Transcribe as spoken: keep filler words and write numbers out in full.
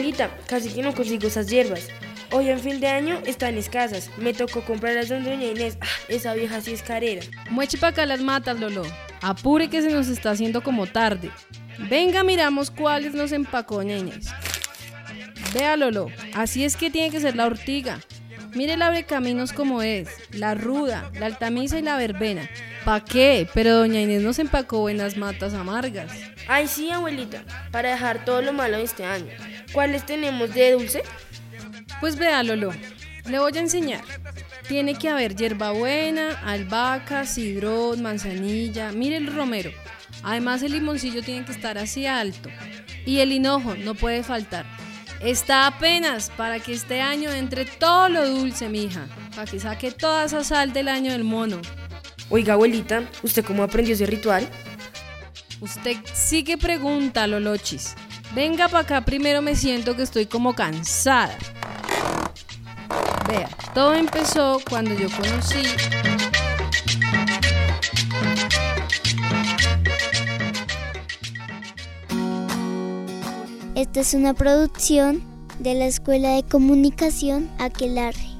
abuelita, casi que no consigo esas hierbas. Hoy en fin de año están escasas. Me tocó comprarlas donde doña Inés. Ah, esa vieja sí es carera. Mueche para acá las matas, Lolo. Apure que se nos está haciendo como tarde. Venga, miramos cuáles nos empacó doña Inés. Vea, Lolo, así es que tiene que ser la ortiga. Mire el abrecaminos como es, la ruda, la altamisa y la verbena. ¿Pa' qué? Pero doña Inés nos empacó buenas matas amargas. Ay, sí, abuelita, para dejar todo lo malo de este año. ¿Cuáles tenemos de dulce? Pues vea, Lolo, le voy a enseñar. Tiene que haber hierbabuena, albahaca, cidrón, manzanilla. Mire el romero. Además el limoncillo tiene que estar así alto. Y el hinojo no puede faltar. Está apenas para que este año entre todo lo dulce, mija. Para que saque toda esa sal del año del mono. Oiga, abuelita, ¿usted cómo aprendió ese ritual? Usted sí que pregunta, Lolochis. Venga para acá, primero me siento que estoy como cansada. Vea, todo empezó cuando yo conocí... Esta es una producción de la Escuela de Comunicación Aquelarre.